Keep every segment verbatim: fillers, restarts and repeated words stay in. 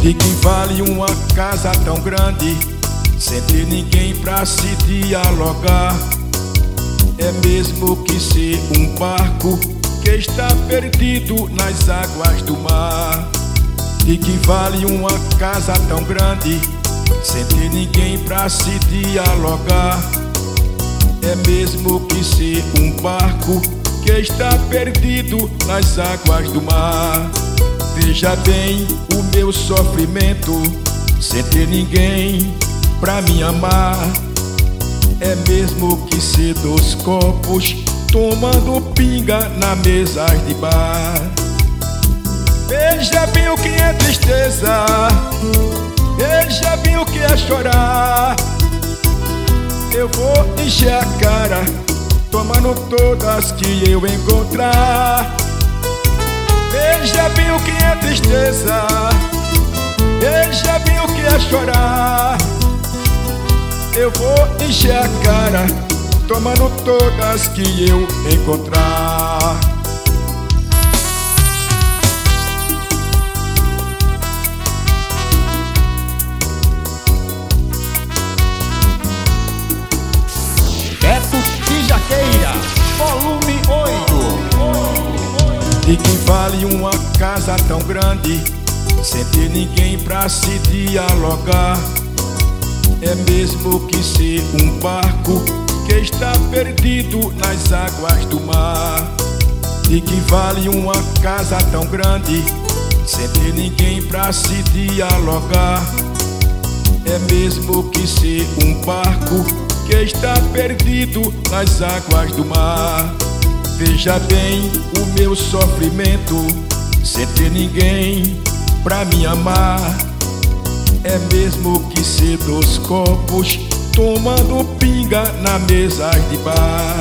De que vale uma casa tão grande sem ter ninguém pra se dialogar? É mesmo que ser um barco que está perdido nas águas do mar. De que vale uma casa tão grande sem ter ninguém pra se dialogar? É mesmo que ser um barco que está perdido nas águas do mar. Veja bem o meu sofrimento sem ter ninguém pra me amar. É mesmo que ser dois copos tomando pinga na mesa de bar. Veja bem o que é tristeza, veja bem o que é chorar. Eu vou encher a cara tomando todas que eu encontrar. Veja bem o que é tristeza, veja bem o que é chorar. Eu vou encher a cara tomando todas que eu encontrar. Beto de Jaqueira, volume oito. De que vale uma casa tão grande sem ter ninguém pra se dialogar? É mesmo que ser um barco que está perdido nas águas do mar. De que vale uma casa tão grande sem ter ninguém pra se dialogar? É mesmo que ser um barco que está perdido nas águas do mar. Veja bem o meu sofrimento sem ter ninguém pra me amar. É mesmo que ser dois copos tomando pinga na mesa de bar.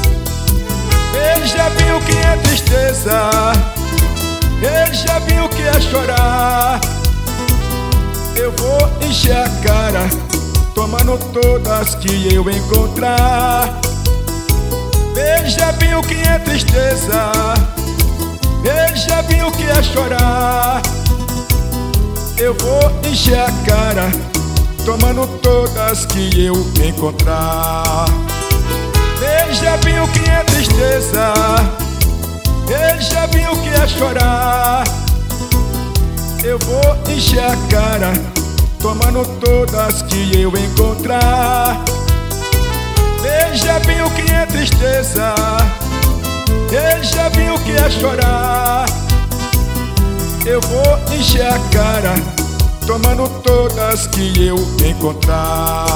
Veja bem o que é tristeza, veja bem o que é chorar. Eu vou encher a cara tomando todas que eu encontrar. Veja bem o que é tristeza, veja bem o que é chorar. Eu vou encher a cara tomando todas que eu encontrar. Veja bem o que é tristeza, veja bem o que é chorar. Eu vou encher a cara tomando todas que eu encontrar. Veja bem o que é tristeza, veja bem o que é chorar. Eu vou encher a cara tomando todas que eu encontrar.